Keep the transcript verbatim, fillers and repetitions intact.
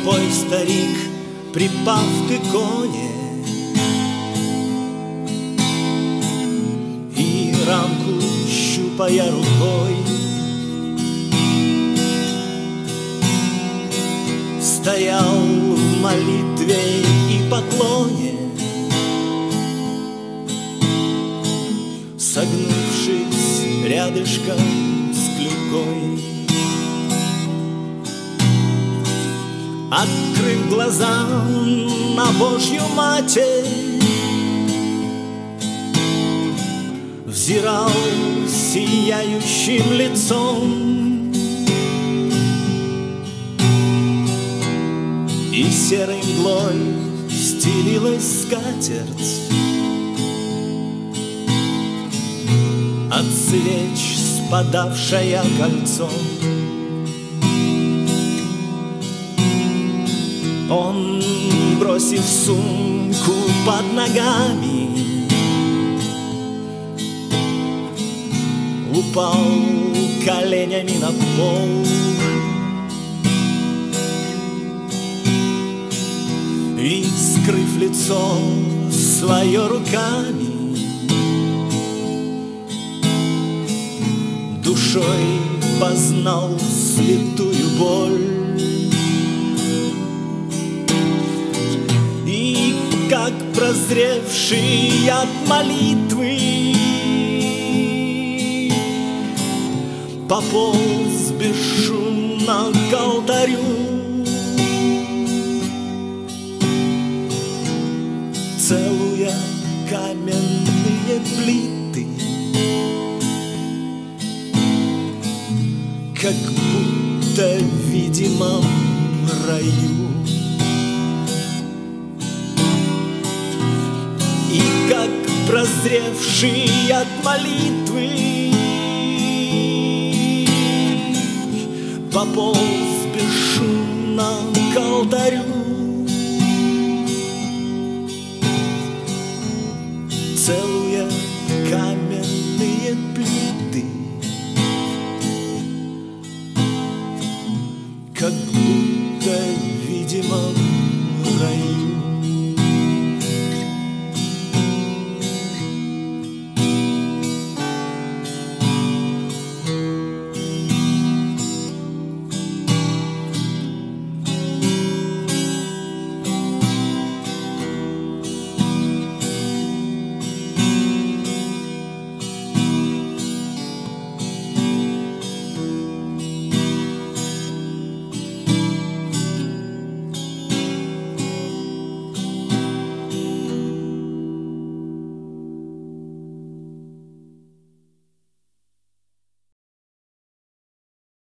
Слепой старик, припав к иконе, и рамку щупая рукой, стоял в молитве и поклоне, согнувшись рядышком с клюкой. Открыв глаза на Божью Матерь, взирал сияющим лицом, и серой мглой стелилась скатерть от свеч, спадавшая кольцом. Он, бросив сумку под ногами, упал коленями на пол и, скрыв лицо свое руками, душой познал святую боль. И как прозревший от молитвы пополз бесшумно к алтарю, целуя каменные плиты, как будто в видимом раю. И как прозревший от молитвы пополз бесшумно к алтарю, целуя